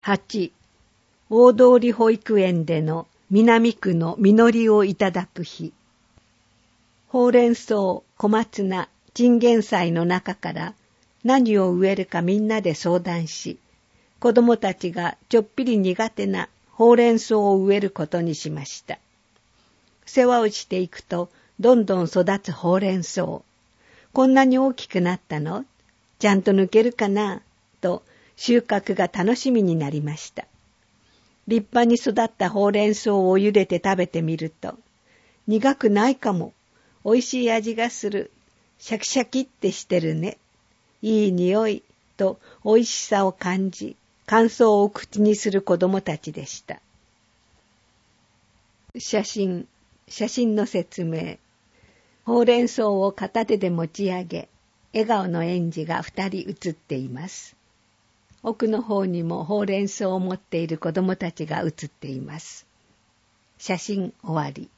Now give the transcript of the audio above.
8、大通保育園での南区の実りをいただく日。ほうれん草、小松菜、チンゲン菜の中から何を植えるかみんなで相談し、子供たちがちょっぴり苦手なほうれん草を植えることにしました。世話をしていくとどんどん育つほうれん草。こんなに大きくなったの？ちゃんと抜けるかな？と収穫が楽しみになりました。立派に育ったほうれん草を茹でて食べてみると、苦くないかも。おいしい味がする。シャキシャキってしてるね。いい匂いとおいしさを感じ、感想を口にする子供たちでした。写真の説明。ほうれん草を片手で持ち上げ、笑顔の園児が2人写っています。奥の方にもほうれん草を持っている子供たちが写っています。写真終わり。